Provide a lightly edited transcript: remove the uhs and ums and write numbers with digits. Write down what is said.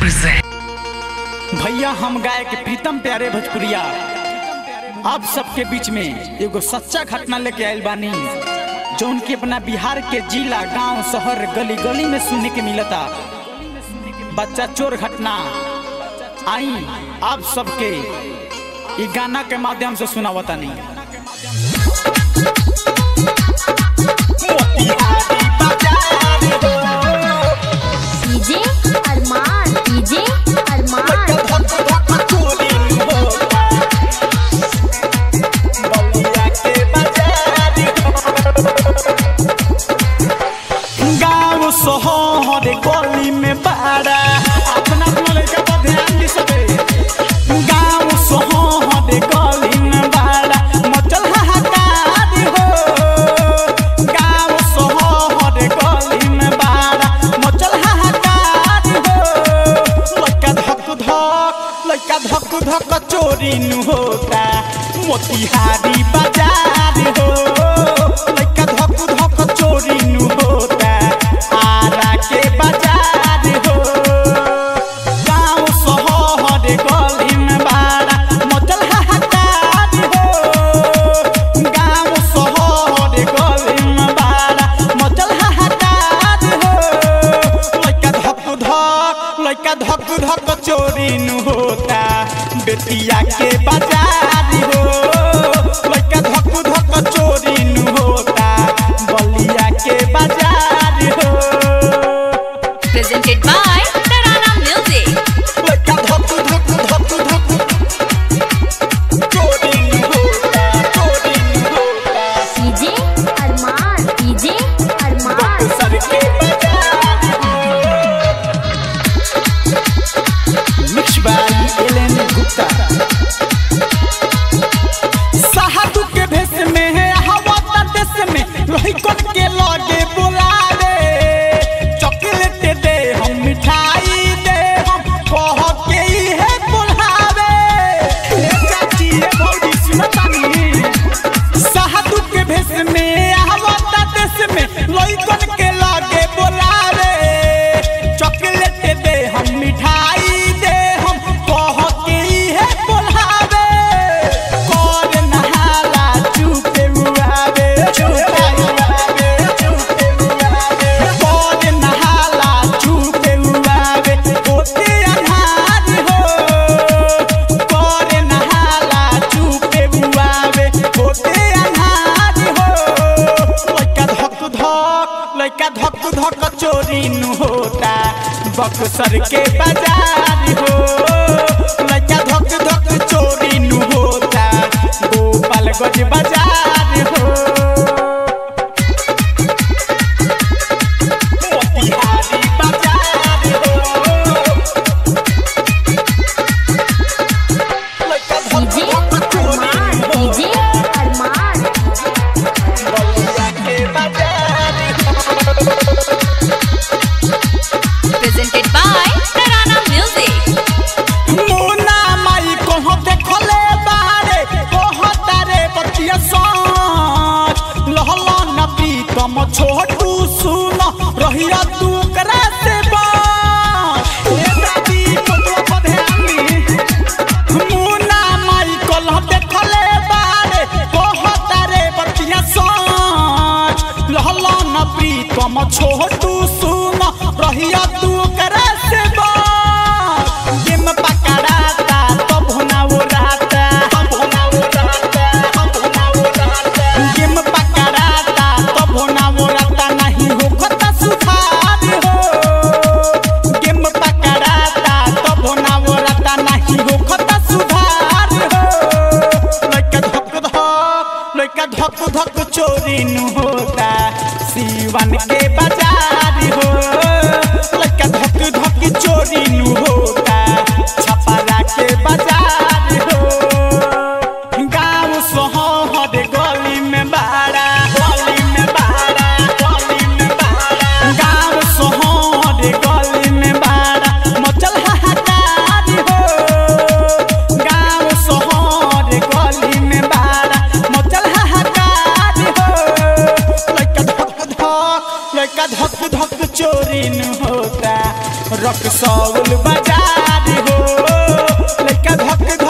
भैया हम गायक प्रीतम प्यारे भोजपुरिया आप सबके बीच में एगो सच्चा घटना लेके आयल बानी जो उनके अपना बिहार के जिला गांव शहर गली गली में सुनने के मिलता। बच्चा चोर घटना आई आप सबके ये गाना के माध्यम से सुनावता नहीं। शहर गली में बाड़ा अपना लड़का पर ध्यान दी सबे। गाँव शहर गली में बाड़ा मचल हाहाकार हो। गाँव शहर गली में बाड़ा मचल हाहाकार हो। लड़का धक धक चोरी न होता मोतिहारी बाजार हो। लड़का धक धक चोरी न होता के बाजार हो। गाँव शहर गली में बाड़ा मचल हाहाकार हो। गाँव शहर गली में बाड़ा मचल हाहाकार हो। लड़का धक धक चोरी न होता बेटिया के बाजार हो। लड़का धक धक चोरी न होता बलिया के बाजार हो। Presented by Tarana Music. लड़का धक धक धक धक चोरी न होता DJ Arman सर के बाजार मिक्स बाई एलेन गुप्ता। साहब के भेष में है हवा देश में लोही कोट के लगे बुलावे। चॉकलेट दे हम मिठाई दे हम कह के ही है बुलावे। चाची रे भौजी सुनतानी साहब के भेष में हवा देश में लोही कोट के लगे बुलावे। चॉकलेट दे हम मिठाई दे हम कह के ही है बुलावे। कौन नहाला चुपे उड़ावे चुपे उड़ावे चुपे उड़ावे। कौन नहाला चुपे उड़ावे होते अन्हार हो। कौन नहाला चुपे उड़ावे होते अन्हार हो। लड़का धक धक चोरी न होता बक्सर के बाजार हो। लड़का धक धक चोरी न होता गोपालगंज बाजार हो। मोतिहारी बाजार हो। लड़का धक धक चोरी न होता बलिया के बाजार हो। Presented by Tarana Music. मुन्ना माई कहो देखले बारे कहता रे बतिया सोच। लहला न प्रीतम छोटू सुन रहिया तू करा से बात। ए दादी फोटो पर ध्यान दी। मुन्ना माई कहो देखले बारे कहता रे बतिया सोच। लहला न प्रीतम छोटू सुन रहिया तू करा से बात। गेम पकड़ाता तब होना वो राता तब होना वो राता तब होना वो राता। गेम पकड़ाता तब होना वो राता नहीं होता सुधार हो। गेम पकड़ाता तब होना वो राता नहीं होता सुधार हो। लड़का धक धक चोरी न होता सीवन के बाजार हो। लड़का धक धक चोरी न होता छपरा के बाजार हो। गाँव शहर गली में बाड़ा गली में बाड़ा गली में बाड़ा। गाँव शहर गली में बाड़ा मचल हाहाकार हो। गाँव शहर गली में बाड़ा मचल हाहाकार हो। लड़का धक धक चोरी न होता रक्सौल बाजार हो लइका धक